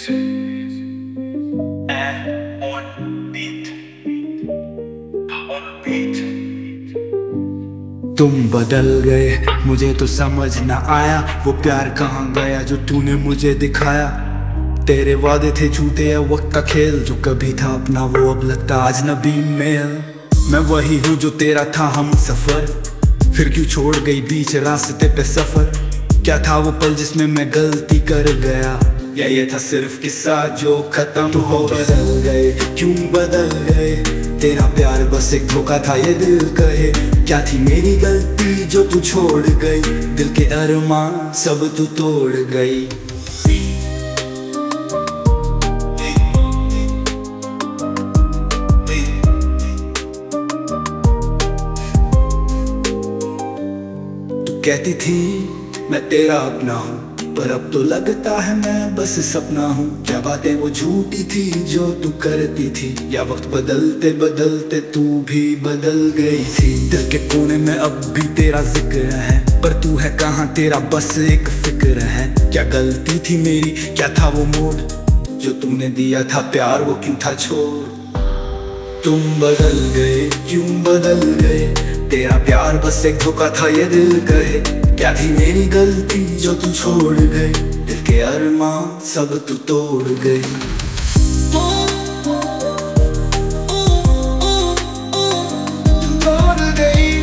तुम बदल गए, मुझे तो समझ ना आया वो प्यार कहाँ गया जो तूने मुझे दिखाया। तेरे वादे थे झूठे या वक्त का खेल, जो कभी था अपना वो अब लगता अजनबी मेल। मैं वही हूँ जो तेरा था हम सफर, फिर क्यों छोड़ गई बीच रास्ते पे सफर। क्या था वो पल जिसमें मैं गलती कर गया, या ये था सिर्फ किस्सा जो खत्म हो। बदल गए, क्यों बदल गए, तेरा प्यार बस एक धोखा था ये दिल कहे। क्या थी मेरी गलती जो तू छोड़ गई, दिल के अरमान सब तू तोड़ गई। तू कहती थी मैं तेरा अपना हूँ, पर अब तो लगता है मैं बस सपना हूँ। क्या बातें वो झूठी थी जो तू करती थी, या वक्त बदलते बदलते तू भी बदल गई थी। दिल के कोने में अब भी तेरा जिक्र है, पर तू है कहाँ, तेरा बस एक फिक्र है। क्या गलती थी मेरी, क्या था वो मोड़ जो तूने दिया था प्यार, वो क्यों था छोड़। तुम बदल गए, क्यों बदल गए, तेरा प्यार बस एक धोखा था ये दिल कहे। क्या थी मेरी गलती जो तू छोड़ गई, दिल के अरमान सब तू तोड़ गई। तोड़ गई।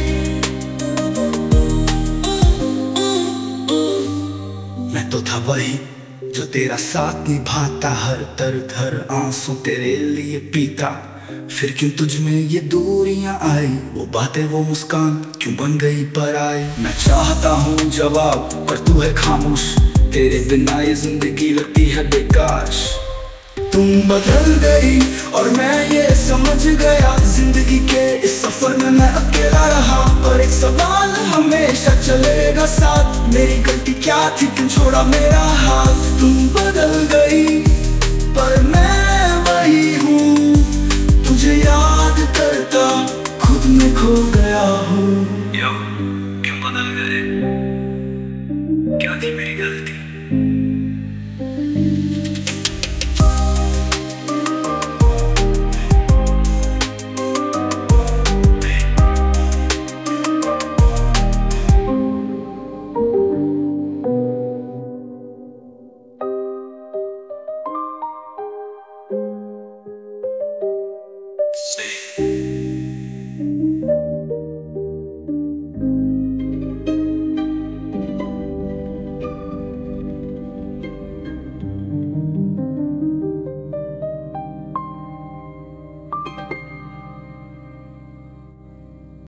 मैं तो था वही जो तेरा साथ निभाता, हर दर्द हर आंसू तेरे लिए पीता। फिर क्यों तुझ में ये दूरियां आई, वो बातें वो मुस्कान क्यों बन गई पराई। मैं चाहता हूँ जवाब पर तू है खामोश, तेरे बिना ये जिंदगी लगती है बेकार। तुम बदल गई और मैं ये समझ गया, जिंदगी के इस सफर में मैं अकेला रहा। और एक सवाल हमेशा चलेगा साथ, मेरी गलती क्या थी, क्यों छोड़ा मेरा हाथ। तुम बदल गई पर मैं वही हूँ, तुझे याद करता खुद में खो गया हूँ। क्यों बदल गए, क्या थी मेरी गलती।